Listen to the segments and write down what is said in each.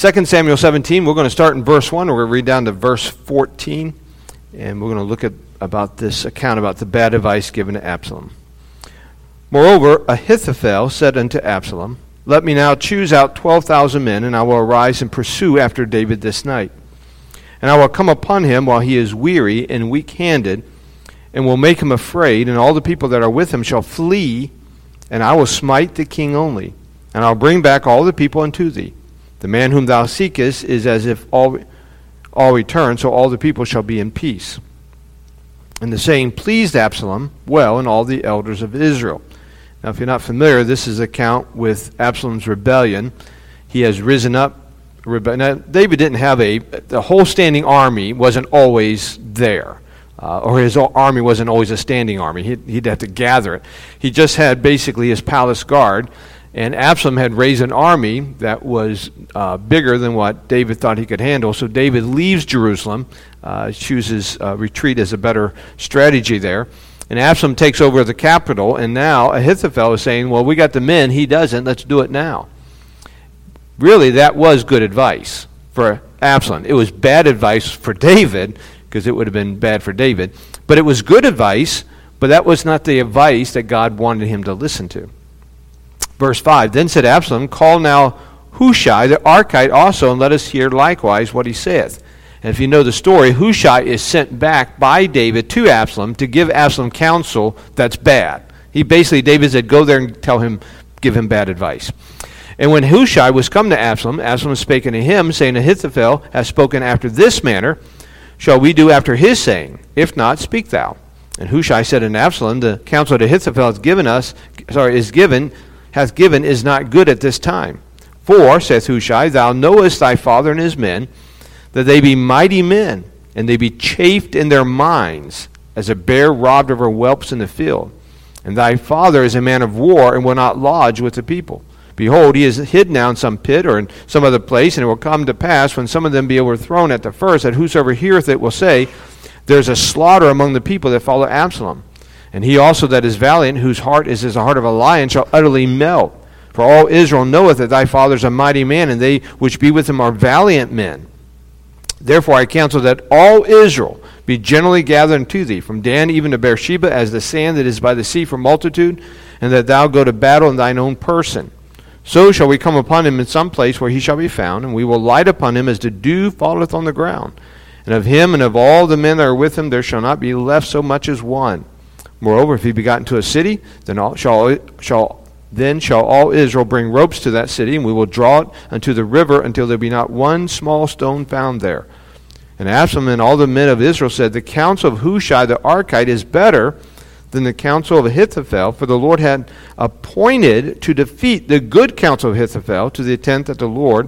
2 Samuel 17, we're going to start in verse 1. We're going to read down to verse 14. And we're going to look at about this account about the bad advice given to Absalom. Moreover, Ahithophel said unto Absalom, Let me now choose out 12,000 men, and I will arise and pursue after David this night. And I will come upon him while he is weary and weak-handed, and will make him afraid, and all the people that are with him shall flee, and I will smite the king only. And I'll bring back all the people unto thee. The man whom thou seekest is as if all return, so all the people shall be in peace. And the saying pleased Absalom well and all the elders of Israel. Now, if you're not familiar, this is an account with Absalom's rebellion. He has risen up. Now, David didn't have the whole standing army wasn't always there. Or his army wasn't always a standing army. He'd have to gather it. He just had basically his palace guard. And Absalom had raised an army that was bigger than what David thought he could handle. So David leaves Jerusalem, chooses retreat as a better strategy there. And Absalom takes over the capital. And now Ahithophel is saying, well, we got the men. He doesn't. Let's do it now. Really, that was good advice for Absalom. It was bad advice for David, because it would have been bad for David. But it was good advice, but that was not the advice that God wanted him to listen to. Verse 5, Then said Absalom, Call now Hushai the Archite also, and let us hear likewise what he saith. And if you know the story, Hushai is sent back by David to Absalom to give Absalom counsel that's bad. David said, go there and give him bad advice. And when Hushai was come to Absalom, Absalom spake unto him, saying, Ahithophel hath spoken after this manner. Shall we do after his saying? If not, speak thou. And Hushai said unto Absalom, The counsel that Ahithophel hath given is not good at this time. For, saith Hushai, thou knowest thy father and his men, that they be mighty men, and they be chafed in their minds, as a bear robbed of her whelps in the field. And thy father is a man of war, and will not lodge with the people. Behold, he is hid now in some pit, or in some other place, and it will come to pass, when some of them be overthrown at the first, that whosoever heareth it will say, There's a slaughter among the people that follow Absalom. And he also that is valiant, whose heart is as the heart of a lion, shall utterly melt. For all Israel knoweth that thy father is a mighty man, and they which be with him are valiant men. Therefore I counsel that all Israel be generally gathered unto thee, from Dan even to Beersheba, as the sand that is by the sea for multitude, and that thou go to battle in thine own person. So shall we come upon him in some place where he shall be found, and we will light upon him as the dew falleth on the ground. And of him and of all the men that are with him there shall not be left so much as one. Moreover, if he be gotten to a city, then shall all Israel bring ropes to that city, and we will draw it unto the river until there be not one small stone found there. And Absalom and all the men of Israel said, The counsel of Hushai the Archite is better than the counsel of Ahithophel, for the Lord had appointed to defeat the good counsel of Ahithophel to the intent that the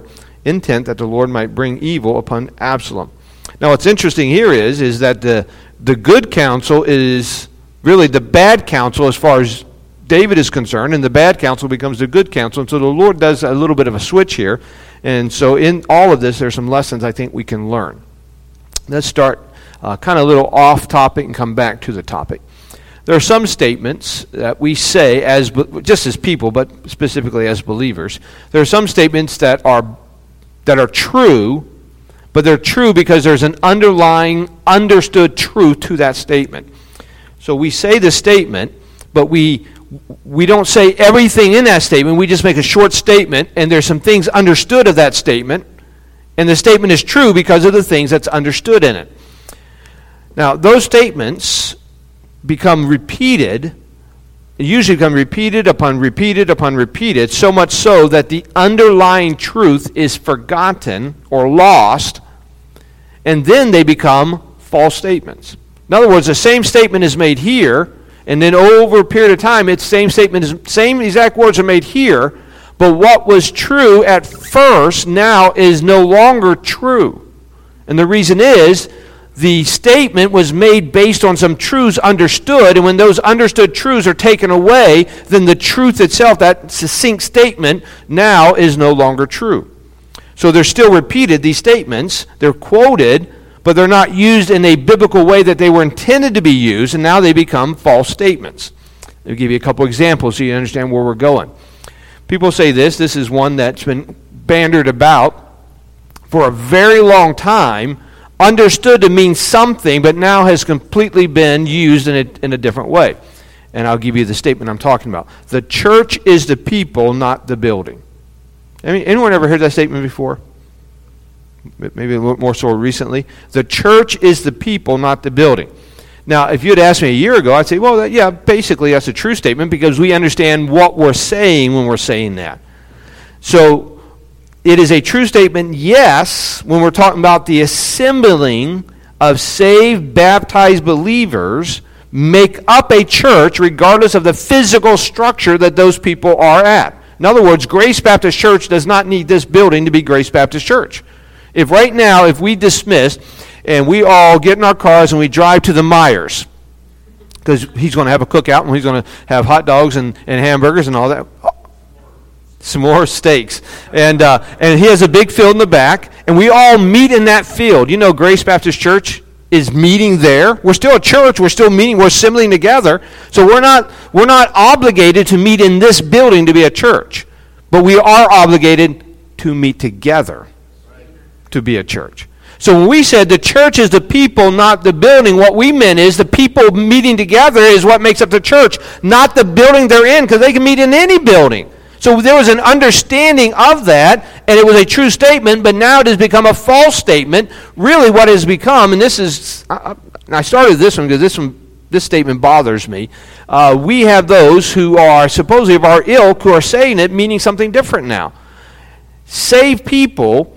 Lord might bring evil upon Absalom. Now what's interesting here is that the good counsel is really the bad counsel as far as David is concerned, and the bad counsel becomes the good counsel. And so the Lord does a little bit of a switch here. And so in all of this, there's some lessons I think we can learn. Let's start kind of a little off topic and come back to the topic. There are some statements that we say just as people, but specifically as believers. There are some statements that are true, but they're true because there's an underlying, understood truth to that statement. So we say the statement, but we don't say everything in that statement. We just make a short statement, and there's some things understood of that statement, and the statement is true because of the things that's understood in it. Now, those statements become repeated, usually become repeated upon repeated upon repeated, so much so that the underlying truth is forgotten or lost, and then they become false statements. In other words, the same statement is made here, and then over a period of time, same exact words are made here, but what was true at first now is no longer true. And the reason is, the statement was made based on some truths understood, and when those understood truths are taken away, then the truth itself, that succinct statement, now is no longer true. So they're still repeated, these statements, they're quoted, but they're not used in a biblical way that they were intended to be used, and now they become false statements. I'll give you a couple examples so you understand where we're going. People say this is one that's been bandied about, for a very long time, understood to mean something, but now has completely been used in a different way. And I'll give you the statement I'm talking about. The church is the people, not the building. I mean, anyone ever heard that statement before? Maybe a little more so recently. The church is the people, not the building. Now, if you had asked me a year ago, I'd say, well, yeah, basically that's a true statement because we understand what we're saying when we're saying that. So it is a true statement, yes, when we're talking about the assembling of saved, baptized believers make up a church regardless of the physical structure that those people are at. In other words, Grace Baptist Church does not need this building to be Grace Baptist Church. If right now, if we dismiss and we all get in our cars and we drive to the Myers, because he's going to have a cookout and he's going to have hot dogs and hamburgers and all that. Some more steaks. And he has a big field in the back, and we all meet in that field. You know, Grace Baptist Church is meeting there. We're still a church. We're still meeting. We're assembling together. So we're not obligated to meet in this building to be a church. But we are obligated to meet together to be a church. So when we said the church is the people, not the building, what we meant is the people meeting together is what makes up the church, not the building they're in, because they can meet in any building. So there was an understanding of that, and it was a true statement, but now it has become a false statement. Really what it has become, and this is, I started this one because this statement bothers me. We have those who are supposedly of our ilk who are saying it, meaning something different now. Saved people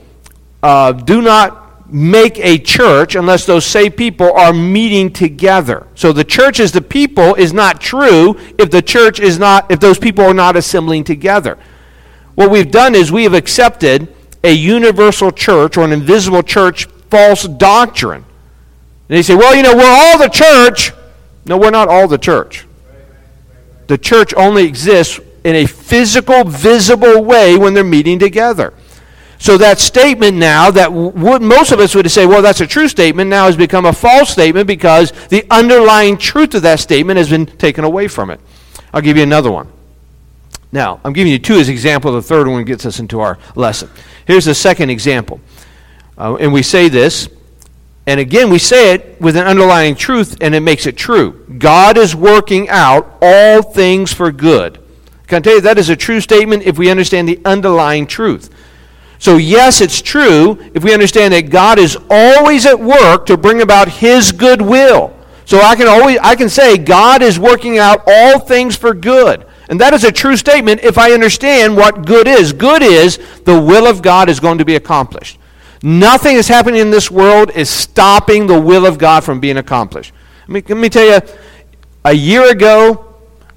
do not make a church unless those saved people are meeting together. So the church is the people is not true if those people are not assembling together. What we've done is we have accepted a universal church or an invisible church false doctrine. And they say, well, we're all the church. No, we're not all the church. The church only exists in a physical, visible way when they're meeting together. So that statement now that most of us would say, well, that's a true statement, now has become a false statement because the underlying truth of that statement has been taken away from it. I'll give you another one. Now, I'm giving you two as example. The third one gets us into our lesson. Here's the second example. And we say this, and again, we say it with an underlying truth, and it makes it true. God is working out all things for good. Can I tell you that is a true statement if we understand the underlying truth. So yes, it's true if we understand that God is always at work to bring about His good will. So I can say God is working out all things for good. And that is a true statement if I understand what good is. Good is the will of God is going to be accomplished. Nothing that's happening in this world is stopping the will of God from being accomplished. Let me tell you, a year ago,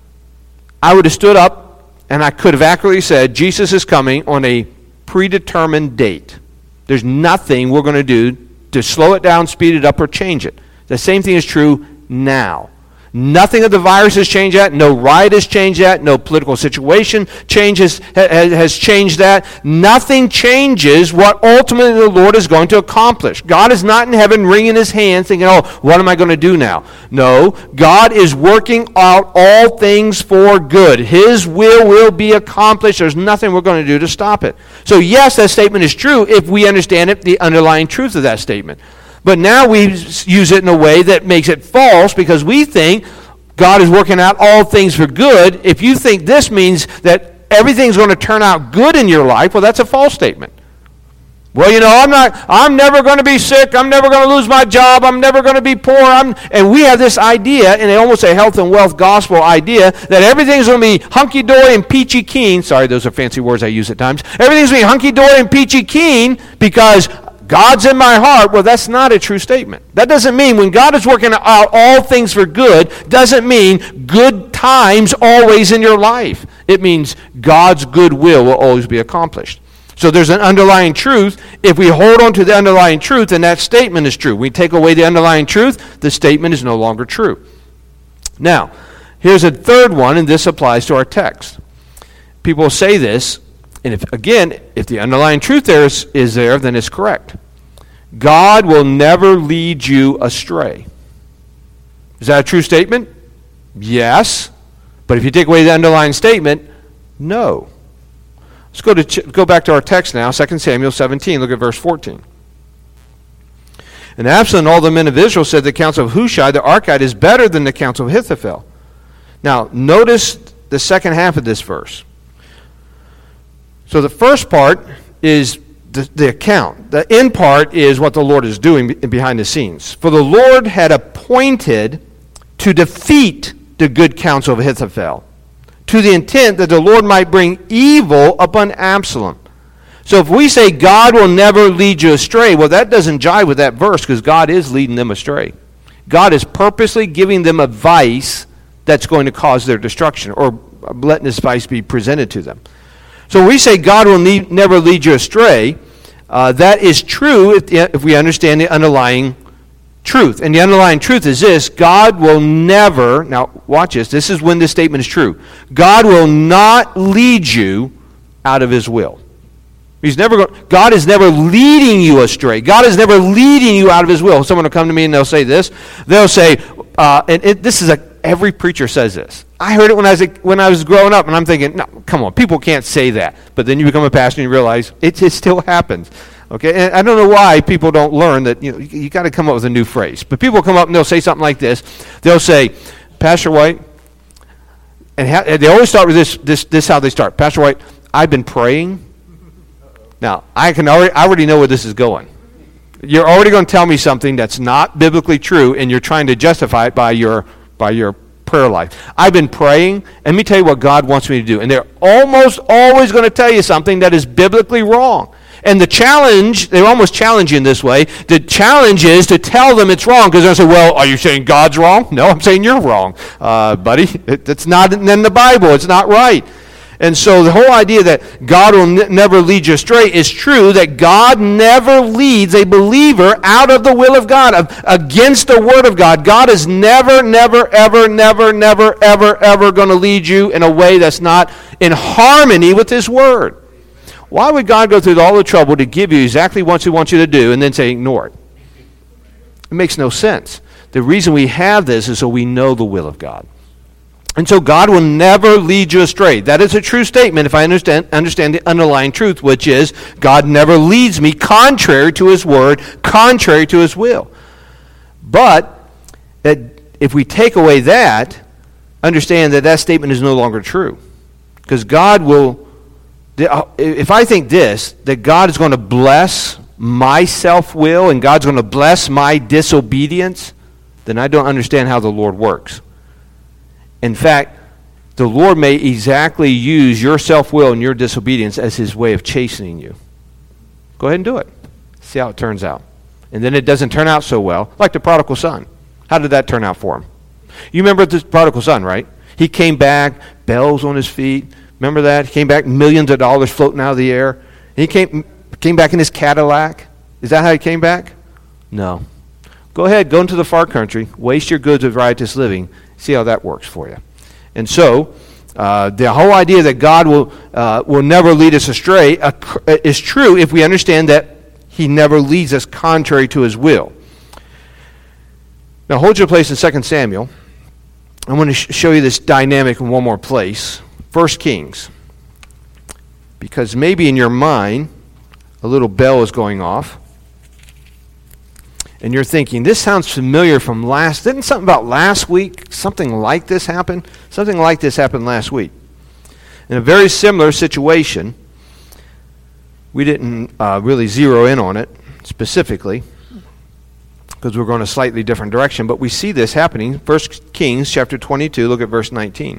I would have stood up and I could have accurately said, Jesus is coming on a predetermined date. There's nothing we're going to do to slow it down, speed it up, or change it. The same thing is true now. Nothing of the virus has changed that. No riot has changed that. No political situation has changed that. Nothing changes what ultimately the Lord is going to accomplish. God is not in heaven wringing His hands thinking, oh, what am I going to do now? No, God is working out all things for good. His will be accomplished. There's nothing we're going to do to stop it. So yes, that statement is true if we understand it, the underlying truth of that statement. But now we use it in a way that makes it false because we think God is working out all things for good. If you think this means that everything's going to turn out good in your life, well, that's a false statement. Well, I'm never going to be sick. I'm never going to lose my job. I'm never going to be poor. And we have this idea, and almost a health and wealth gospel idea, that everything's going to be hunky-dory and peachy keen. Sorry, those are fancy words I use at times. Everything's going to be hunky-dory and peachy keen because God's in my heart. Well, that's not a true statement. That doesn't mean when God is working out all things for good, doesn't mean good times always in your life. It means God's good will always be accomplished. So there's an underlying truth. If we hold on to the underlying truth, then that statement is true. We take away the underlying truth, the statement is no longer true. Now, here's a third one, and this applies to our text. People say this, and if the underlying truth is there, then it's correct. God will never lead you astray. Is that a true statement? Yes. But if you take away the underlying statement, no. Let's go back to our text now, 2 Samuel 17. Look at verse 14. And Absalom and all the men of Israel said the counsel of Hushai the Archite is better than the counsel of Ahithophel. Now, notice the second half of this verse. So the first part is the account. The end part is what the Lord is doing behind the scenes. For the Lord had appointed to defeat the good counsel of Ahithophel, to the intent that the Lord might bring evil upon Absalom. So if we say God will never lead you astray, well, that doesn't jive with that verse, because God is leading them astray. God is purposely giving them advice that's going to cause their destruction, or letting this advice be presented to them. So when we say God will never lead you astray, that is true if we understand the underlying truth. And the underlying truth is this: God will never, now watch this is when this statement is true, God will not lead you out of his will. God is never leading you astray. God is never leading you out of his will. Someone will come to me and they'll say this. They'll say, every preacher says this. I heard it when I was growing up, and I'm thinking, no, come on, people can't say that. But then you become a pastor and you realize it still happens. Okay, and I don't know why people don't learn that. You got to come up with a new phrase. But people come up and they'll say something like this. They'll say, Pastor White, and they always start with this. This how they start. Pastor White, I've been praying. Now, I already know where this is going. You're already going to tell me something that's not biblically true, and you're trying to justify it by your prayer life. I've been praying, and let me tell you what God wants me to do. And they're almost always going to tell you something that is biblically wrong. And the challenge, they're almost challenging in this way, the challenge is to tell them it's wrong, because they're going to say, well, are you saying God's wrong? No, I'm saying you're wrong, buddy. It's not in the Bible. It's not right. And so the whole idea that God will never lead you astray is true, that God never leads a believer out of the will of God, against the Word of God. God is never, ever going to lead you in a way that's not in harmony with His Word. Why would God go through all the trouble to give you exactly what He wants you to do and then say ignore it? It makes no sense. The reason we have this is so we know the will of God. And so God will never lead you astray. That is a true statement if I understand the underlying truth, which is God never leads me contrary to His Word, contrary to His will. But that if we take away that, understand that statement is no longer true. Because God will, if I think this, that God is going to bless my self-will and God's going to bless my disobedience, then I don't understand how the Lord works. In fact, the Lord may exactly use your self-will and your disobedience as His way of chastening you. Go ahead and do it. See how it turns out. And then it doesn't turn out so well, like the prodigal son. How did that turn out for him? You remember the prodigal son, right? He came back, bells on his feet. Remember that? He came back, millions of dollars floating out of the air. And he came back in his Cadillac. Is that how he came back? No. Go ahead, go into the far country, waste your goods with riotous living. See how that works for you. And so, the whole idea that God will never lead us astray is true if we understand that He never leads us contrary to His will. Now, hold your place in 2 Samuel. I want to show you this dynamic in one more place. 1 Kings. Because maybe in your mind, a little bell is going off. And you're thinking, this sounds familiar from didn't something about last week, something like this happen? Something like this happened last week. In a very similar situation, we didn't really zero in on it specifically, because we're going a slightly different direction, but we see this happening. 1 Kings chapter 22, look at verse 19.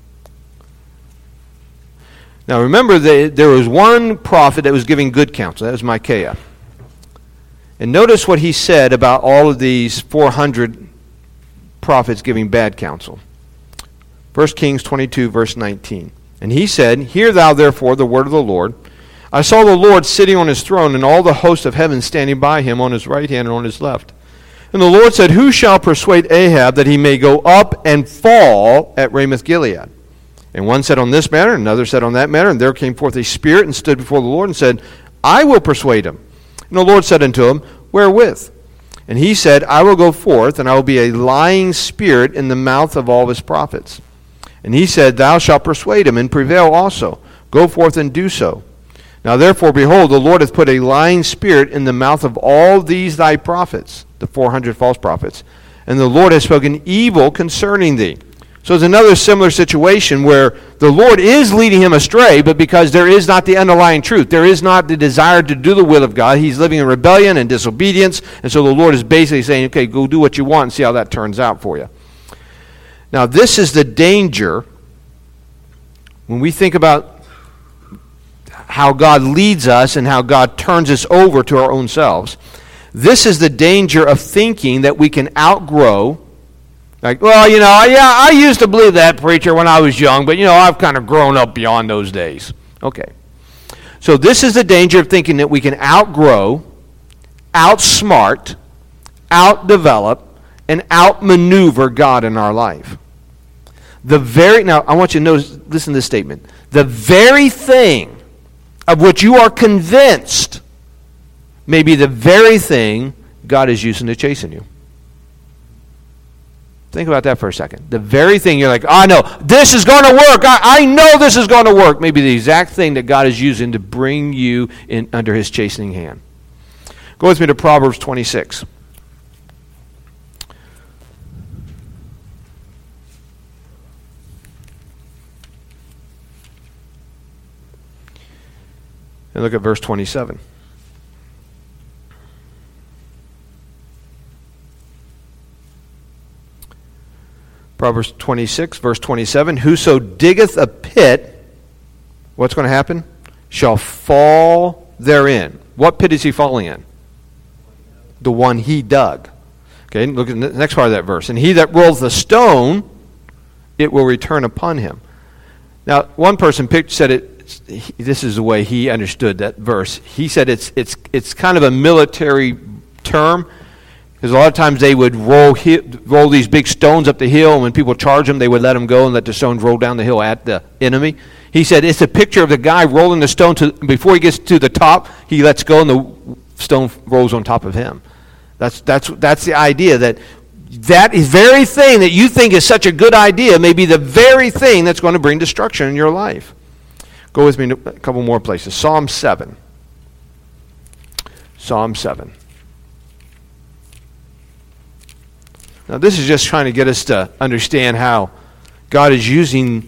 Now remember, there was one prophet that was giving good counsel. That was Micaiah. And notice what he said about all of these 400 prophets giving bad counsel. 1 Kings 22, verse 19. And he said, Hear thou therefore the word of the Lord. I saw the Lord sitting on his throne, and all the host of heaven standing by him on his right hand and on his left. And the Lord said, Who shall persuade Ahab that he may go up and fall at Ramoth-Gilead? And one said on this matter, and another said on that matter. And there came forth a spirit and stood before the Lord and said, I will persuade him. And the Lord said unto him, Wherewith? And he said, I will go forth, and I will be a lying spirit in the mouth of all his prophets. And he said, Thou shalt persuade him, and prevail also. Go forth and do so. Now therefore, behold, the Lord hath put a lying spirit in the mouth of all these thy prophets, the 400 false prophets, and the Lord has spoken evil concerning thee. So it's another similar situation where the Lord is leading him astray, but because there is not the underlying truth, there is not the desire to do the will of God, he's living in rebellion and disobedience, and so the Lord is basically saying, okay, go do what you want and see how that turns out for you. Now this is the danger when we think about how God leads us and how God turns us over to our own selves. This is the danger of thinking that we can outgrow. Like, well, I used to believe that, preacher, when I was young, but, I've kind of grown up beyond those days. Okay. So this is the danger of thinking that we can outgrow, outsmart, outdevelop, and outmaneuver God in our life. Now, I want you to listen to this statement. The very thing of which you are convinced may be the very thing God is using to chasten you. Think about that for a second. The very thing you're like, I know, this is going to work. I know this is going to work. Maybe the exact thing that God is using to bring you in under his chastening hand. Go with me to Proverbs 26. And look at verse 27. Proverbs 26, verse 27. Whoso diggeth a pit, what's going to happen? Shall fall therein. What pit is he falling in? The one he dug. Okay, look at the next part of that verse. And he that rolleth a stone, it will return upon him. Now, one person said it. This is the way he understood that verse. He said it's kind of a military term, because a lot of times they would roll these big stones up the hill, and when people charge them, they would let them go and let the stones roll down the hill at the enemy. He said it's a picture of the guy rolling the stone before he gets to the top, he lets go and the stone rolls on top of him. That's the idea, that very thing that you think is such a good idea may be the very thing that's going to bring destruction in your life. Go with me to a couple more places. Psalm 7. Psalm 7. Now this is just trying to get us to understand how God is using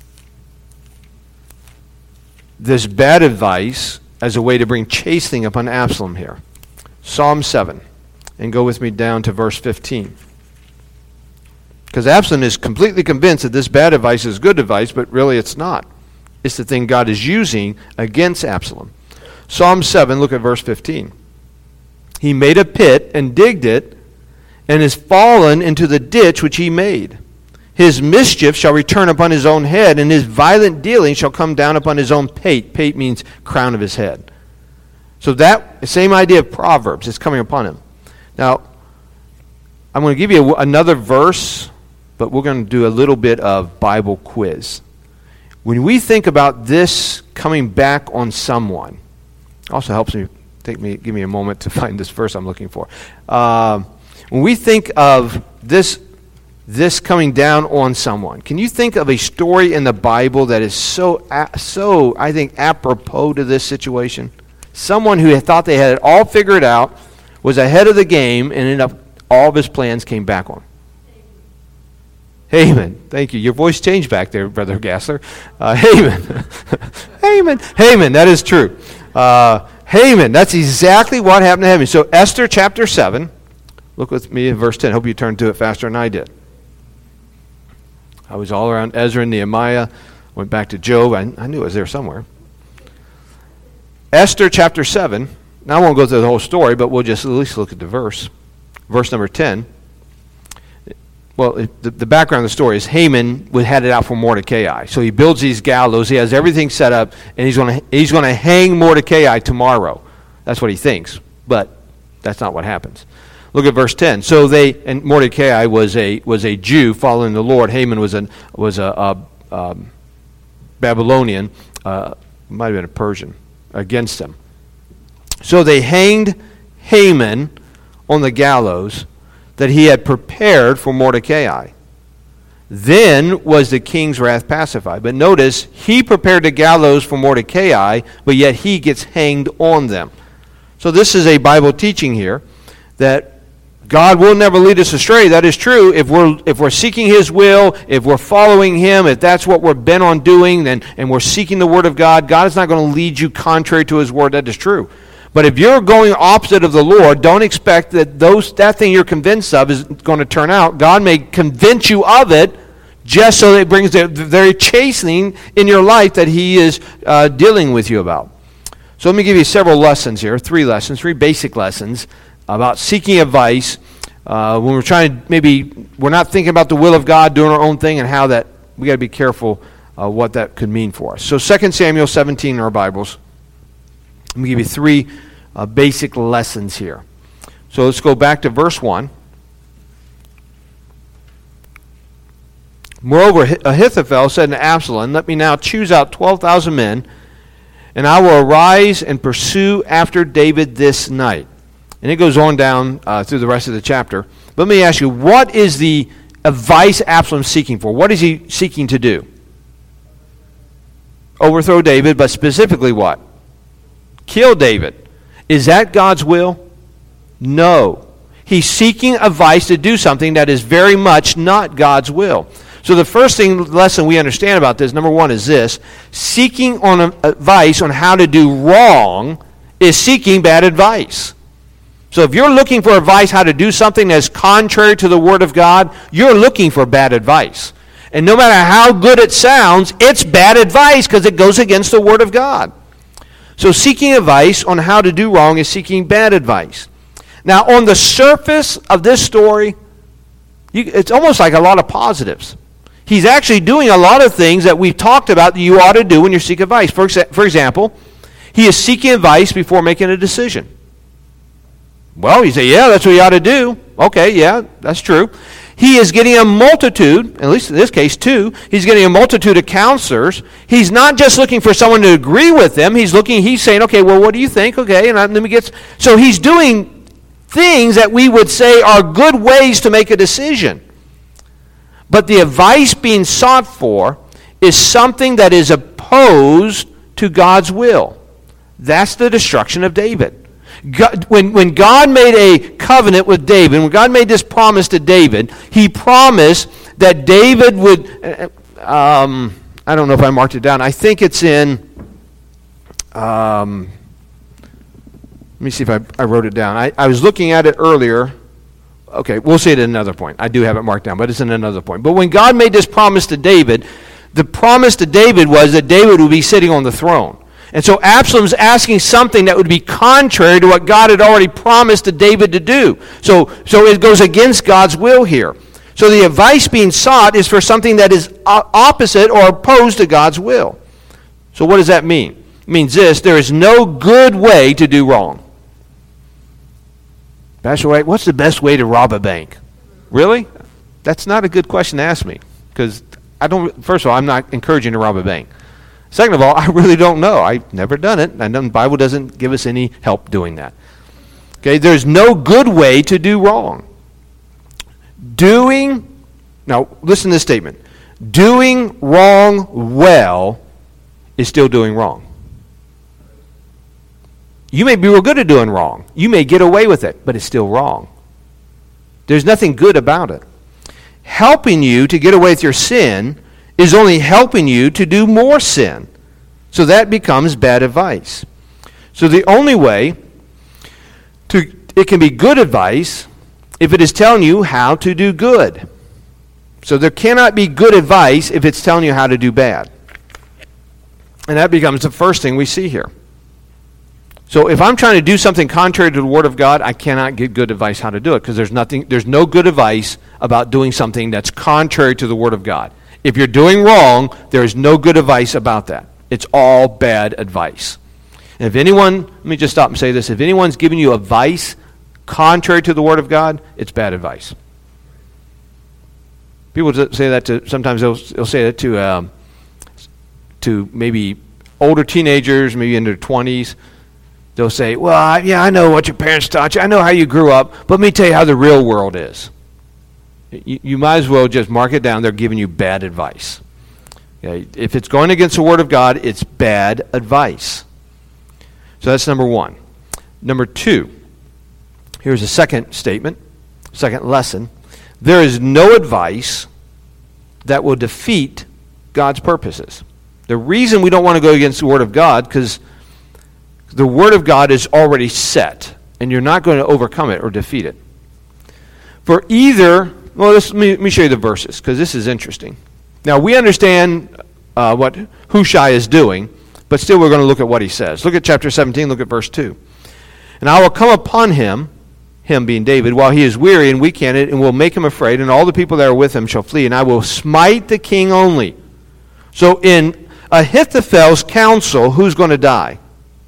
this bad advice as a way to bring chastening upon Absalom here. Psalm 7. And go with me down to verse 15. Because Absalom is completely convinced that this bad advice is good advice, but really it's not. It's the thing God is using against Absalom. Psalm 7, look at verse 15. He made a pit and digged it, and is fallen into the ditch which he made. His mischief shall return upon his own head, and his violent dealing shall come down upon his own pate. Pate means crown of his head. So that same idea of Proverbs is coming upon him. Now, I'm going to give you another verse, but we're going to do a little bit of Bible quiz. When we think about this coming back on someone, also helps me, give me a moment to find this verse I'm looking for. When we think of this coming down on someone, can you think of a story in the Bible that is so I think, apropos to this situation? Someone who had thought they had it all figured out, was ahead of the game, and ended up all of his plans came back on. Haman. Thank you. Your voice changed back there, Brother Gassler. Haman. Haman. That is true. Haman. That's exactly what happened to Haman. So Esther chapter 7. Look with me at verse 10. Hope you turned to it faster than I did. I was all around Ezra and Nehemiah. Went back to Job. I knew it was there somewhere. Esther chapter 7. Now I won't go through the whole story, but we'll just at least look at the verse. Verse number 10. Well, the background of the story is Haman had it out for Mordecai. So he builds these gallows. He has everything set up, and he's going to hang Mordecai tomorrow. That's what he thinks, but that's not what happens. Look at verse 10. So and Mordecai was a Jew following the Lord. Haman was a Babylonian, might have been a Persian, against them. So they hanged Haman on the gallows that he had prepared for Mordecai. Then was the king's wrath pacified. But notice, he prepared the gallows for Mordecai, but yet he gets hanged on them. So this is a Bible teaching here that God will never lead us astray. That is true. If we're seeking His will, if we're following Him, if that's what we're bent on doing, and we're seeking the Word of God, God is not going to lead you contrary to His Word. That is true. But if you're going opposite of the Lord, don't expect that that thing you're convinced of is going to turn out. God may convince you of it just so that it brings the very chastening in your life that He is dealing with you about. So let me give you several lessons here, three basic lessons about seeking advice when we're trying to, we're not thinking about the will of God, doing our own thing, and how that, we got to be careful what that could mean for us. So 2 Samuel 17 in our Bibles. Let me give you three basic lessons here. So let's go back to verse 1. Moreover, Ahithophel said to Absalom, let me now choose out 12,000 men, and I will arise and pursue after David this night. And it goes on down through the rest of the chapter. But let me ask you, what is the advice Absalom seeking for? What is he seeking to do? Overthrow David, but specifically what? Kill David. Is that God's will? No. He's seeking advice to do something that is very much not God's will. So the first lesson we understand about this, number one, is this. Seeking advice on how to do wrong is seeking bad advice. So if you're looking for advice how to do something that's contrary to the Word of God, you're looking for bad advice. And no matter how good it sounds, it's bad advice because it goes against the Word of God. So seeking advice on how to do wrong is seeking bad advice. Now, on the surface of this story, it's almost like a lot of positives. He's actually doing a lot of things that we've talked about that you ought to do when you seek advice. For example, he is seeking advice before making a decision. Well, you say, yeah, that's what you ought to do. Okay, yeah, that's true. He is getting a multitude, at least in this case, two. He's getting a multitude of counselors. He's not just looking for someone to agree with them. He's saying, okay, well, what do you think? Okay, and let me get. So he's doing things that we would say are good ways to make a decision. But the advice being sought for is something that is opposed to God's will. That's the destruction of David. God, when God made a covenant with David, when God made this promise to David, He promised that David would, I don't know if I marked it down, I think it's in, let me see if I wrote it down. I was looking at it earlier. Okay, we'll see it at another point. I do have it marked down, but it's in another point. But when God made this promise to David, the promise to David was that David would be sitting on the throne. And so Absalom's asking something that would be contrary to what God had already promised to David to do. So it goes against God's will here. So the advice being sought is for something that is opposite or opposed to God's will. So what does that mean? It means this: there is no good way to do wrong. Pastor White, what's the best way to rob a bank? Really? That's not a good question to ask me, because first of all, I'm not encouraging to rob a bank. Second of all, I really don't know. I've never done it, and the Bible doesn't give us any help doing that. Okay, there's no good way to do wrong. Now listen to this statement. Doing wrong well is still doing wrong. You may be real good at doing wrong. You may get away with it, but it's still wrong. There's nothing good about it. Helping you to get away with your sin is only helping you to do more sin. So that becomes bad advice. So the only way it can be good advice if it is telling you how to do good. So there cannot be good advice if it's telling you how to do bad. And that becomes the first thing we see here. So if I'm trying to do something contrary to the Word of God, I cannot get good advice how to do it, because there's no good advice about doing something that's contrary to the Word of God. If you're doing wrong, there is no good advice about that. It's all bad advice. And if anyone, let me just stop and say this, if anyone's giving you advice contrary to the Word of God, it's bad advice. People say that sometimes they'll say that to maybe older teenagers, maybe in their 20s. They'll say, well, yeah, I know what your parents taught you. I know how you grew up. But let me tell you how the real world is. You might as well just mark it down. They're giving you bad advice. Okay? If it's going against the Word of God, it's bad advice. So that's number one. Number two, here's a second statement, second lesson. There is no advice that will defeat God's purposes. The reason we don't want to go against the Word of God, because the Word of God is already set, and you're not going to overcome it or defeat it. For either, well, let me show you the verses, because this is interesting. Now, we understand what Hushai is doing, but still we're going to look at what he says. Look at chapter 17, look at verse 2. And I will come upon him being David, while he is weary and weak-handed, and will make him afraid, and all the people that are with him shall flee, and I will smite the king only. So in Ahithophel's counsel, who's going to die?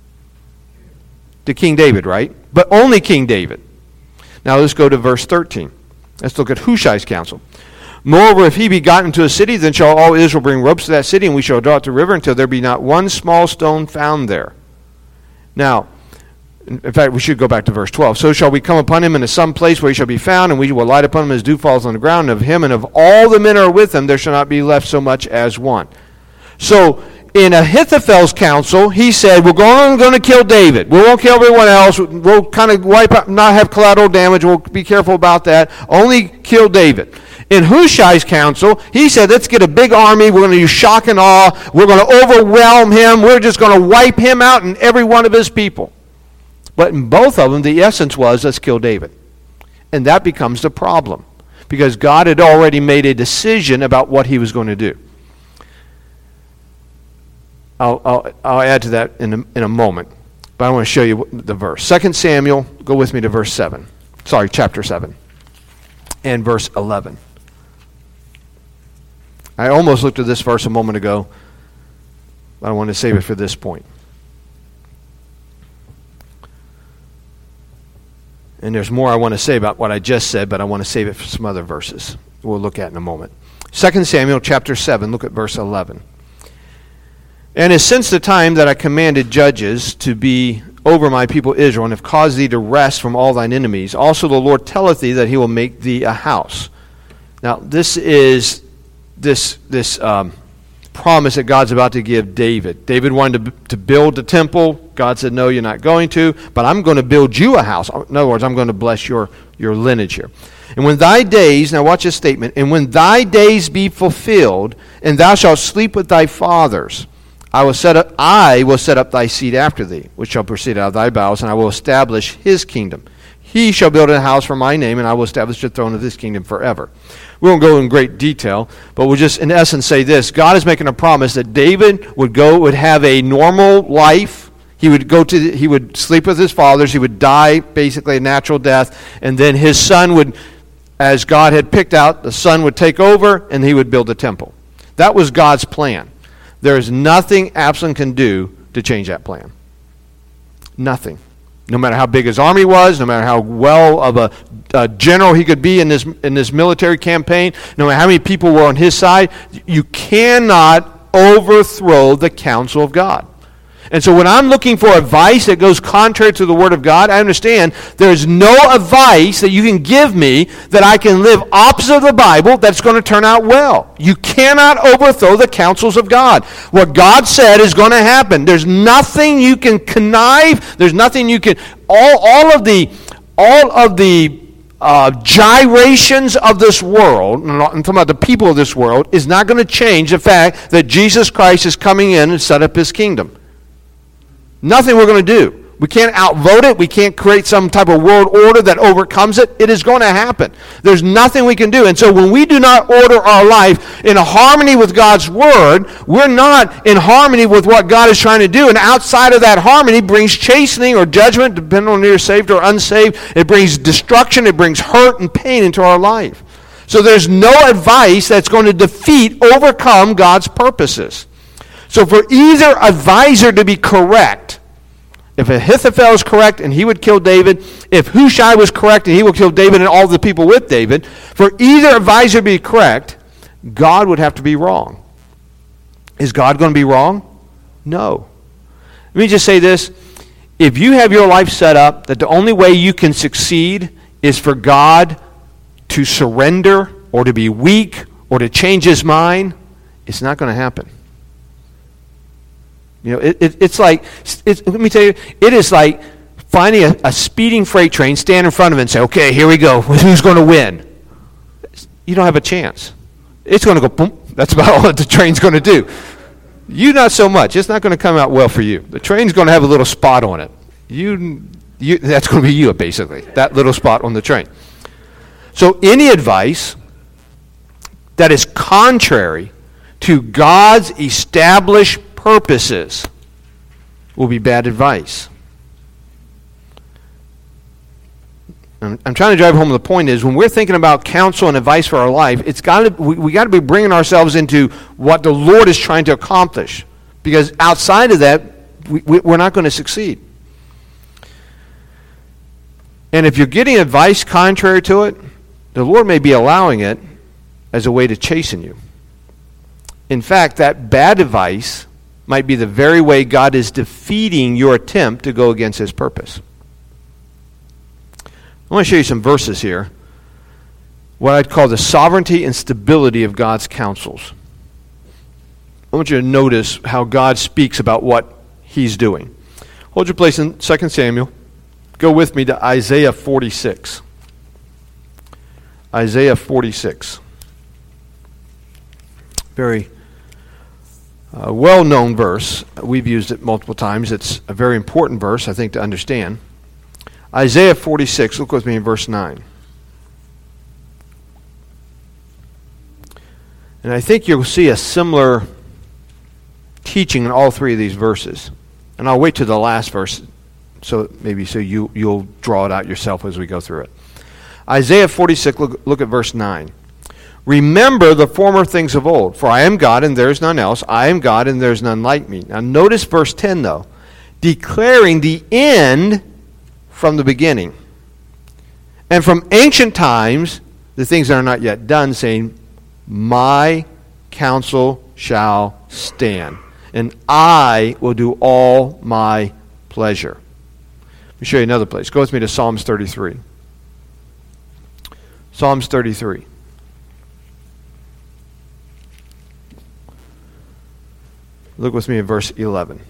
To King David, right? But only King David. Now let's go to verse 13. Let's look at Hushai's counsel. Moreover, if he be gotten into a city, then shall all Israel bring ropes to that city, and we shall draw it to the river until there be not one small stone found there. Now, in fact, we should go back to verse 12. So shall we come upon him in some place where he shall be found, and we will light upon him as dew falls on the ground. And of him and of all the men that are with him, there shall not be left so much as one. So in Ahithophel's counsel, he said, we're going to kill David. We won't kill everyone else. We'll kind of wipe out, not have collateral damage. We'll be careful about that. Only kill David. In Hushai's counsel, he said, let's get a big army. We're going to use shock and awe. We're going to overwhelm him. We're just going to wipe him out and every one of his people. But in both of them, the essence was, let's kill David. And that becomes the problem, because God had already made a decision about what he was going to do. I'll add to that in a moment, but I want to show you the verse. 2 Samuel, go with me to verse 7. Sorry, chapter 7 and verse 11. I almost looked at this verse a moment ago, but I want to save it for this point. And there's more I want to say about what I just said, but I want to save it for some other verses we'll look at in a moment. 2 Samuel chapter 7, look at verse 11. And as since the time that I commanded judges to be over my people Israel, and have caused thee to rest from all thine enemies, also the Lord telleth thee that he will make thee a house. Now, this is this promise that God's about to give David. David wanted to build the temple. God said, no, you're not going to, but I'm going to build you a house. In other words, I'm going to bless your lineage here. And when thy days, now watch this statement, and when thy days be fulfilled, and thou shalt sleep with thy fathers, I will set up thy seed after thee, which shall proceed out of thy bowels, and I will establish his kingdom. He shall build a house for my name, and I will establish the throne of his kingdom forever. We won't go in great detail, but we'll just in essence say this. God is making a promise that David would have a normal life. He would sleep with his fathers. He would die basically a natural death, and then his son would, as God had picked out, the son would take over, and he would build the temple. That was God's plan. There is nothing Absalom can do to change that plan. Nothing. No matter how big his army was, no matter how well of a general he could be in this military campaign, no matter how many people were on his side, you cannot overthrow the counsel of God. And so when I'm looking for advice that goes contrary to the Word of God, I understand there's no advice that you can give me that I can live opposite of the Bible that's going to turn out well. You cannot overthrow the counsels of God. What God said is going to happen. There's nothing you can connive. There's nothing you can... All of the gyrations of this world, I'm talking about the people of this world, is not going to change the fact that Jesus Christ is coming in and set up his kingdom. Nothing we're going to do. We can't outvote it. We can't create some type of world order that overcomes it. It is going to happen. There's nothing we can do. And so when we do not order our life in harmony with God's Word, we're not in harmony with what God is trying to do. And outside of that harmony brings chastening or judgment, depending on if you're saved or unsaved. It brings destruction. It brings hurt and pain into our life. So there's no advice that's going to overcome God's purposes. So for either advisor to be correct, if Ahithophel is correct and he would kill David, if Hushai was correct and he would kill David and all the people with David, for either advisor to be correct, God would have to be wrong. Is God going to be wrong? No. Let me just say this. If you have your life set up that the only way you can succeed is for God to surrender or to be weak or to change his mind, it's not going to happen. You know, it's like, let me tell you, it is like finding a speeding freight train, stand in front of it and say, okay, here we go. Who's going to win? You don't have a chance. It's going to go, boom. That's about all that the train's going to do. You not so much. It's not going to come out well for you. The train's going to have a little spot on it. That's going to be you, basically, that little spot on the train. So any advice that is contrary to God's established purposes will be bad advice. I'm trying to drive home the point is when we're thinking about counsel and advice for our life, we got to be bringing ourselves into what the Lord is trying to accomplish, because outside of that, we're not going to succeed. And if you're getting advice contrary to it, the Lord may be allowing it as a way to chasten you. In fact, that bad advice might be the very way God is defeating your attempt to go against his purpose. I want to show you some verses here, what I'd call the sovereignty and stability of God's counsels. I want you to notice how God speaks about what he's doing. Hold your place in 2 Samuel. Go with me to Isaiah 46. Isaiah 46. Very well-known verse. We've used it multiple times. It's a very important verse, I think, to understand. Isaiah 46, look with me in verse 9. And I think you'll see a similar teaching in all three of these verses. And I'll wait to the last verse so you'll draw it out yourself as we go through it. Isaiah 46, look at verse 9. Remember the former things of old, for I am God and there is none else. I am God and there is none like me. Now notice verse 10 though. Declaring the end from the beginning. And from ancient times, the things that are not yet done, saying, my counsel shall stand, and I will do all my pleasure. Let me show you another place. Go with me to Psalms 33. Psalms 33. Look with me in verse 11.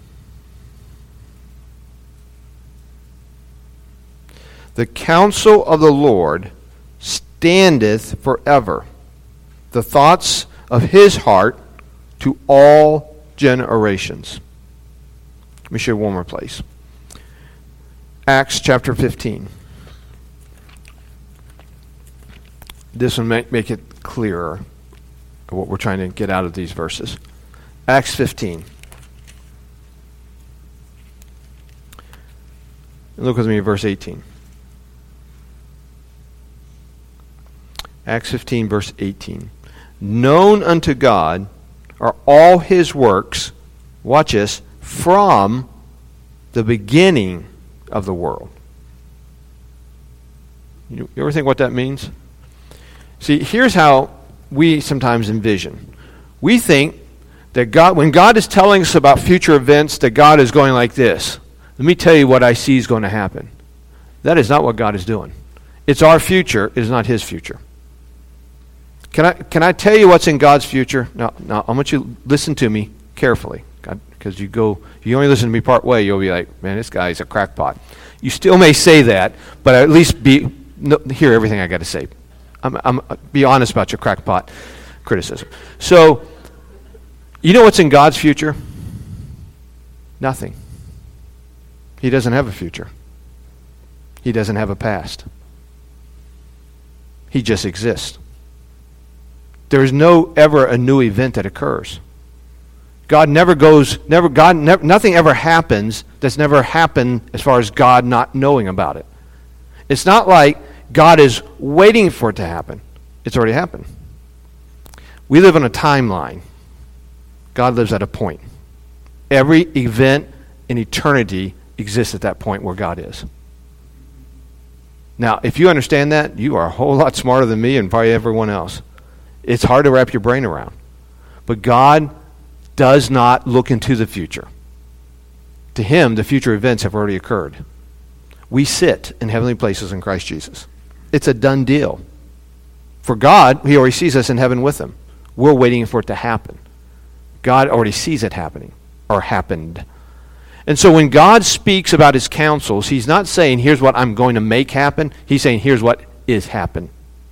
The counsel of the Lord standeth forever, the thoughts of his heart to all generations. Let me show you one more place. Acts chapter 15. This will make it clearer what we're trying to get out of these verses. Acts 15. Look with me at verse 18. Acts 15, verse 18. Known unto God are all his works, watch this, from the beginning of the world. You ever think what that means? See, here's how we sometimes envision. We think that God, when God is telling us about future events, that God is going like this. Let me tell you what I see is going to happen. That is not what God is doing. It's our future, it is not his future. Can I tell you what's in God's future? No, I want you to listen to me carefully. Because you only listen to me part way, you'll be like, man, this guy's a crackpot. You still may say that, but at least hear everything I got to say. Be honest about your crackpot criticism. So, you know what's in God's future? Nothing. He doesn't have a future. He doesn't have a past. He just exists. There is ever a new event that occurs. Nothing ever happens that's never happened as far as God not knowing about it. It's not like God is waiting for it to happen. It's already happened. We live on a timeline. God lives at a point. Every event in eternity exists at that point where God is. Now, if you understand that, you are a whole lot smarter than me and probably everyone else. It's hard to wrap your brain around. But God does not look into the future. To him, the future events have already occurred. We sit in heavenly places in Christ Jesus. It's a done deal. For God, he already sees us in heaven with him. We're waiting for it to happen. God already sees it happening, or happened. And so when God speaks about his counsels, he's not saying, here's what I'm going to make happen. He's saying, here's what is happen.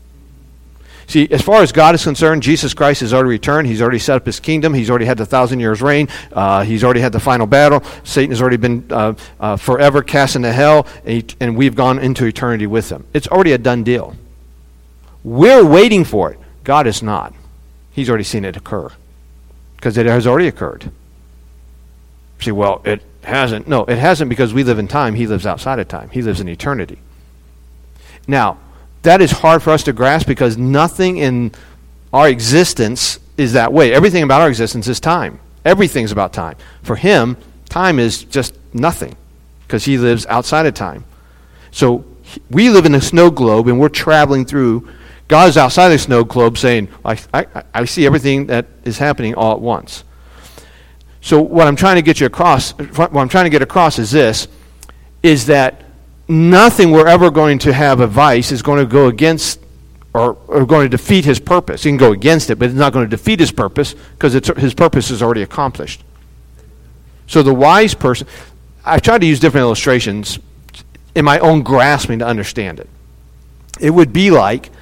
See, as far as God is concerned, Jesus Christ has already returned. He's already set up his kingdom. He's already had the 1,000 years reign. He's already had the final battle. Satan has already been forever cast into hell, and we've gone into eternity with him. It's already a done deal. We're waiting for it. God is not. He's already seen it occur, because it has already occurred. See, well, it hasn't. No, it hasn't, because we live in time. He lives outside of time. He lives in eternity. Now, that is hard for us to grasp, because nothing in our existence is that way. Everything about our existence is time. Everything's about time. For him, time is just nothing, because he lives outside of time. So we live in a snow globe, and we're traveling through. God's outside the snow globe saying, I see everything that is happening all at once. So what I'm trying to get across is this, is that nothing we're ever going to have a vice is going to go against or going to defeat his purpose. He can go against it, but it's not going to defeat his purpose, because his purpose is already accomplished. So the wise person, I've tried to use different illustrations in my own grasping to understand it. It would be like,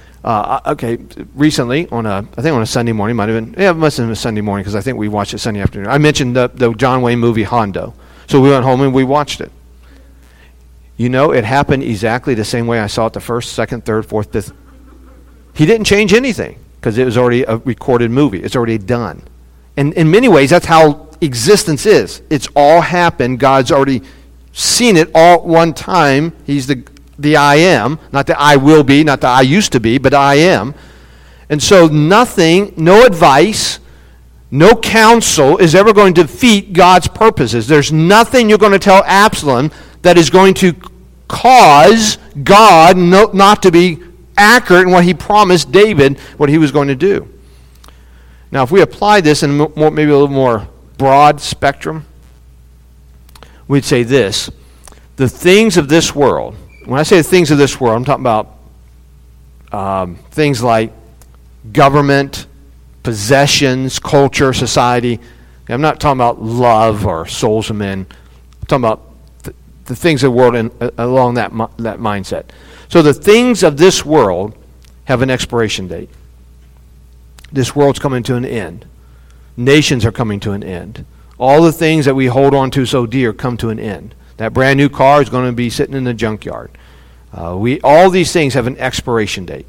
recently on a Sunday morning, it must have been a Sunday morning, because I think we watched it Sunday afternoon. I mentioned the John Wayne movie Hondo. So we went home and we watched it. You know, it happened exactly the same way I saw it the first, second, third, fourth, fifth. He didn't change anything, because it was already a recorded movie. It's already done. And in many ways, that's how existence is. It's all happened. God's already seen it all at one time. He's the I am, not the I will be, not the I used to be, but I am. And so nothing, no advice, no counsel is ever going to defeat God's purposes. There's nothing you're going to tell Absalom that is going to cause God not to be accurate in what he promised David, what he was going to do. Now, if we apply this in maybe a little more broad spectrum, we'd say this: the things of this world, when I say the things of this world, I'm talking about things like government, possessions, culture, society. I'm not talking about love or souls of men. I'm talking about the things of the world along that mindset. So the things of this world have an expiration date. This world's coming to an end. Nations are coming to an end. All the things that we hold on to so dear come to an end. That brand new car is going to be sitting in the junkyard. All these things have an expiration date.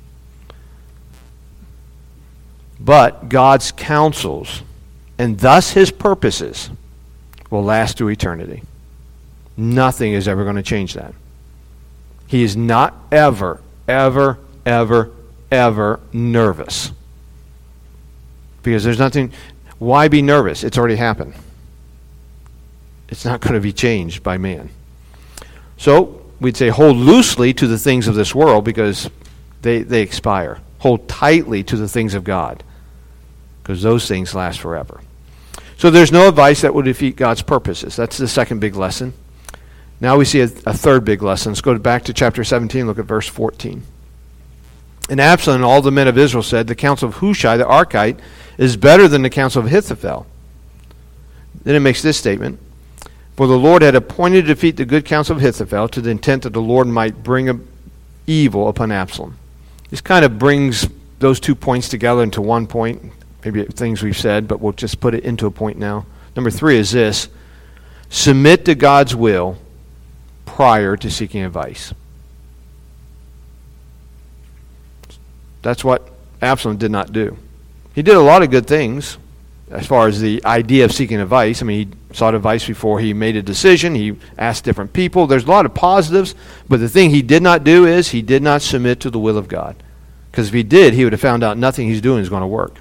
But God's counsels, and thus his purposes, will last through eternity. Nothing is ever going to change that. He is not ever, ever, ever, ever nervous. Because there's nothing. Why be nervous? It's already happened. It's not going to be changed by man. So we'd say hold loosely to the things of this world, because they expire. Hold tightly to the things of God, because those things last forever. So there's no advice that will defeat God's purposes. That's the second big lesson. Now we see a third big lesson. Let's go back to chapter 17, look at verse 14. And Absalom and all the men of Israel said, the counsel of Hushai the Archite is better than the counsel of Ahithophel. Then it makes this statement: for the Lord had appointed to defeat the good counsel of Ahithophel, to the intent that the Lord might bring evil upon Absalom. This kind of brings those 2 points together into one point. Maybe things we've said, but we'll just put it into a point now. Number 3 is this: submit to God's will prior to seeking advice. That's what Absalom did not do. He did a lot of good things as far as the idea of seeking advice. I mean, he sought advice before he made a decision. He asked different people. There's a lot of positives, but the thing he did not do is he did not submit to the will of God. Because if he did, he would have found out nothing he's doing is going to work.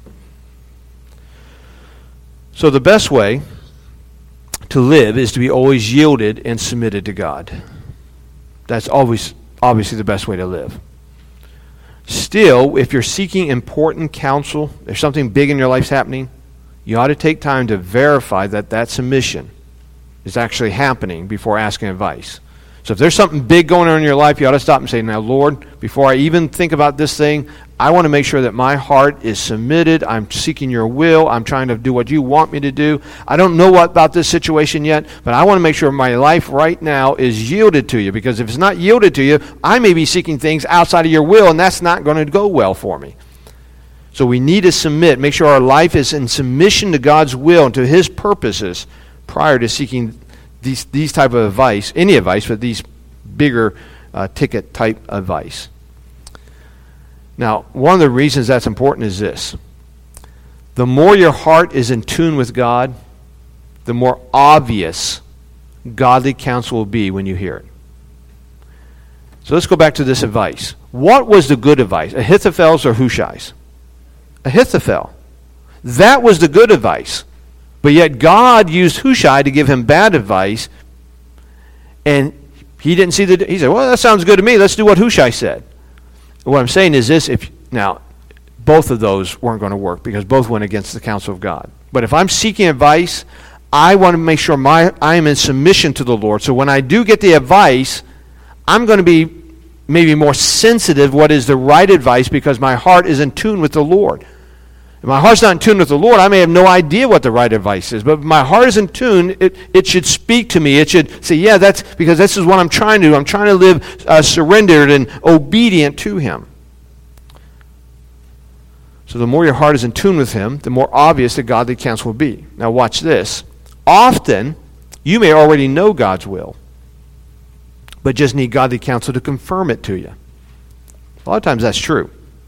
So the best way to live is to be always yielded and submitted to God. That's always obviously the best way to live. Still, if you're seeking important counsel, if something big in your life's happening, you ought to take time to verify that that submission is actually happening before asking advice. So if there's something big going on in your life, you ought to stop and say, now, Lord, before I even think about this thing, I want to make sure that my heart is submitted. I'm seeking your will. I'm trying to do what you want me to do. I don't know what about this situation yet, but I want to make sure my life right now is yielded to you, because if it's not yielded to you, I may be seeking things outside of your will, and that's not going to go well for me. So we need to submit, make sure our life is in submission to God's will and to his purposes prior to seeking these type of advice, any advice, but these bigger ticket type advice. Now, one of the reasons that's important is this. The more your heart is in tune with God, the more obvious godly counsel will be when you hear it. So let's go back to this advice. What was the good advice? Ahithophel's or Hushai's? Ahithophel. That was the good advice. But yet God used Hushai to give him bad advice, and he didn't see he said, well, that sounds good to me. Let's do what Hushai said. What I'm saying is this, now, both of those weren't going to work because both went against the counsel of God. But if I'm seeking advice, I want to make sure I am in submission to the Lord. So when I do get the advice, I'm going to be maybe more sensitive what is the right advice because my heart is in tune with the Lord. If my heart's not in tune with the Lord, I may have no idea what the right advice is. But if my heart is in tune, it should speak to me. It should say, yeah, that's because this is what I'm trying to do. I'm trying to live surrendered and obedient to him. So the more your heart is in tune with him, the more obvious the godly counsel will be. Now watch this. Often, you may already know God's will, but just need godly counsel to confirm it to you. A lot of times that's true.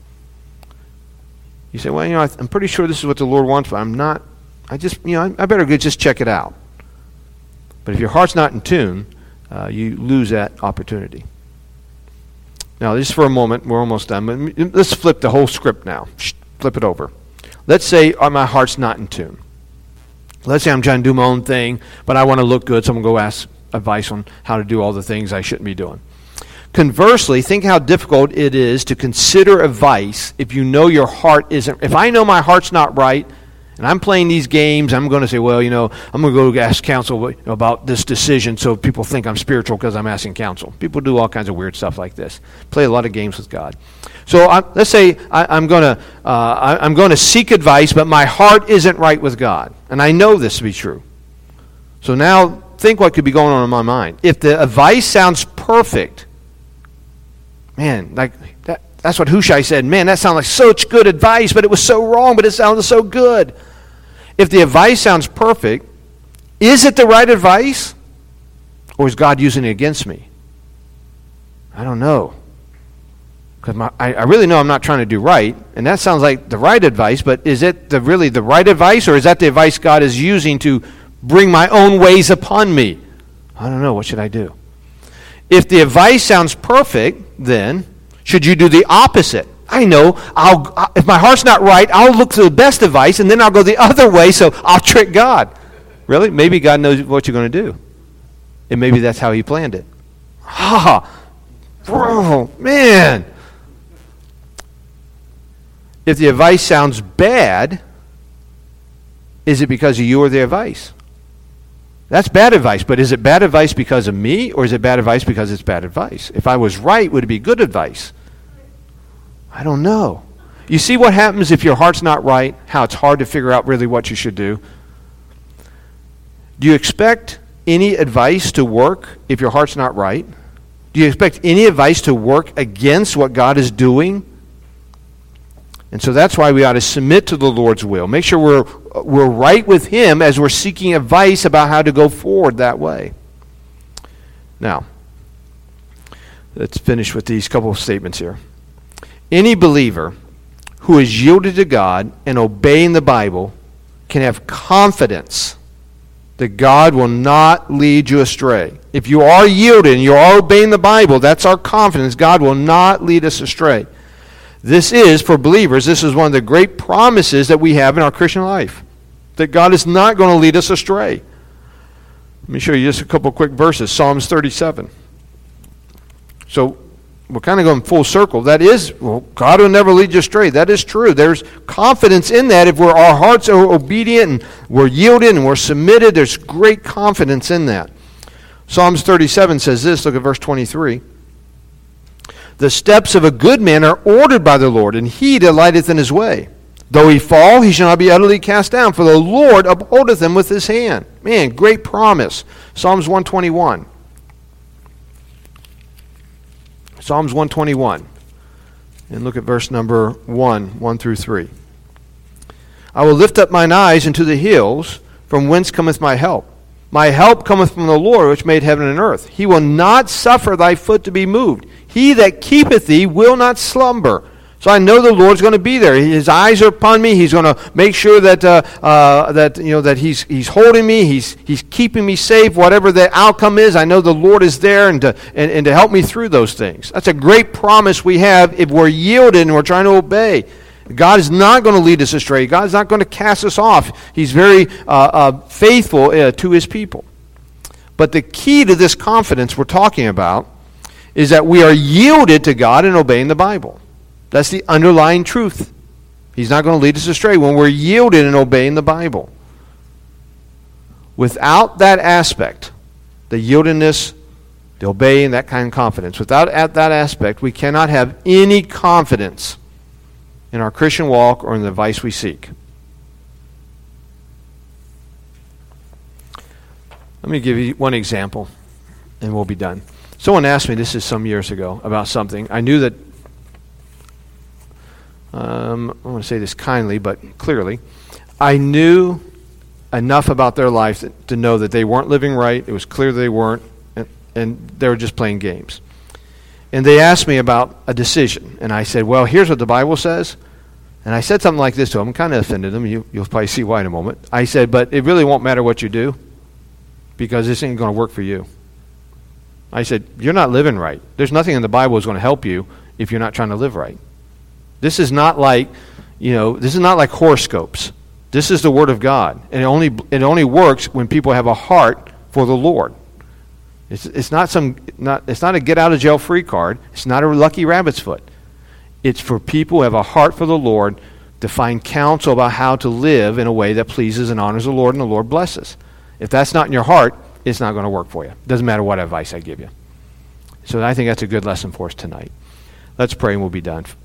You say, well, I'm pretty sure this is what the Lord wants, but I'm not. I better go just check it out. But if your heart's not in tune, you lose that opportunity. Now, just for a moment, we're almost done. But let's flip the whole script now. Flip it over. Let's say my heart's not in tune. Let's say I'm trying to do my own thing, but I want to look good, so I'm going to go ask advice on how to do all the things I shouldn't be doing. Conversely, think how difficult it is to consider advice if you know your heart isn't. If I know my heart's not right, and I'm playing these games, I'm going to say, well, I'm going to go ask counsel about this decision so people think I'm spiritual because I'm asking counsel. People do all kinds of weird stuff like this. Play a lot of games with God. So let's say I'm going to seek advice, but my heart isn't right with God, and I know this to be true. So now think what could be going on in my mind. If the advice sounds perfect, man, like that's what Hushai said. Man, that sounded like such good advice, but it was so wrong, but it sounded so good. If the advice sounds perfect, is it the right advice? Or is God using it against me? I don't know. Because I really know I'm not trying to do right, and that sounds like the right advice, but is it really the right advice, or is that the advice God is using to bring my own ways upon me? I don't know. What should I do? If the advice sounds perfect, then should you do the opposite? I know, if my heart's not right, I'll look for the best advice, and then I'll go the other way, so I'll trick God. Really? Maybe God knows what you're going to do. And maybe that's how he planned it. Bro, man. If the advice sounds bad, is it because of you or the advice? That's bad advice, but is it bad advice because of me, or is it bad advice because it's bad advice? If I was right, would it be good advice? I don't know. You see what happens if your heart's not right, how it's hard to figure out really what you should do? Do you expect any advice to work if your heart's not right? Do you expect any advice to work against what God is doing? And so that's why we ought to submit to the Lord's will. Make sure we're right with him as we're seeking advice about how to go forward that way. Now, let's finish with these couple of statements here. Any believer who is yielded to God and obeying the Bible can have confidence that God will not lead you astray. If you are yielded and you are obeying the Bible, that's our confidence. God will not lead us astray. This is, for believers, this is one of the great promises that we have in our Christian life, that God is not going to lead us astray. Let me show you just a couple quick verses. Psalms 37. So we're kind of going full circle. That is, God will never lead you astray. That is true. There's confidence in that. If our hearts are obedient and we're yielded and we're submitted, there's great confidence in that. Psalms 37 says this. Look at verse 23. The steps of a good man are ordered by the Lord, and he delighteth in his way. Though he fall, he shall not be utterly cast down, for the Lord upholdeth him with his hand. Man, great promise. Psalms 121. Psalms 121. And look at verse number 1 through 3. I will lift up mine eyes into the hills, from whence cometh my help. My help cometh from the Lord, which made heaven and earth. He will not suffer thy foot to be moved. He that keepeth thee will not slumber. So I know the Lord's going to be there. His eyes are upon me. He's going to make sure that He's holding me. He's keeping me safe. Whatever the outcome is, I know the Lord is there and to help me through those things. That's a great promise we have if we're yielded and we're trying to obey. God is not going to lead us astray. God is not going to cast us off. He's very faithful to His people. But the key to this confidence we're talking about is that we are yielded to God and obeying the Bible. That's the underlying truth. He's not going to lead us astray when we're yielded and obeying the Bible. Without that aspect, the yieldedness, the obeying, that kind of confidence, without that aspect, we cannot have any confidence in our Christian walk or in the advice we seek. Let me give you one example, and we'll be done. Someone asked me, this is some years ago, about something. I knew that, I want to say this kindly, but clearly, I knew enough about their life to know that they weren't living right. It was clear they weren't, and they were just playing games. And they asked me about a decision, and I said, well, here's what the Bible says. And I said something like this to them, kind of offended them. You'll probably see why in a moment. I said, but it really won't matter what you do, because this ain't going to work for you. I said, you're not living right. There's nothing in the Bible that's going to help you if you're not trying to live right. This is not like, this is not like horoscopes. This is the Word of God. And it only works when people have a heart for the Lord. It's not a get out of jail free card. It's not a lucky rabbit's foot. It's for people who have a heart for the Lord to find counsel about how to live in a way that pleases and honors the Lord, and the Lord blesses. If that's not in your heart, it's not going to work for you. It doesn't matter what advice I give you. So I think that's a good lesson for us tonight. Let's pray and we'll be done.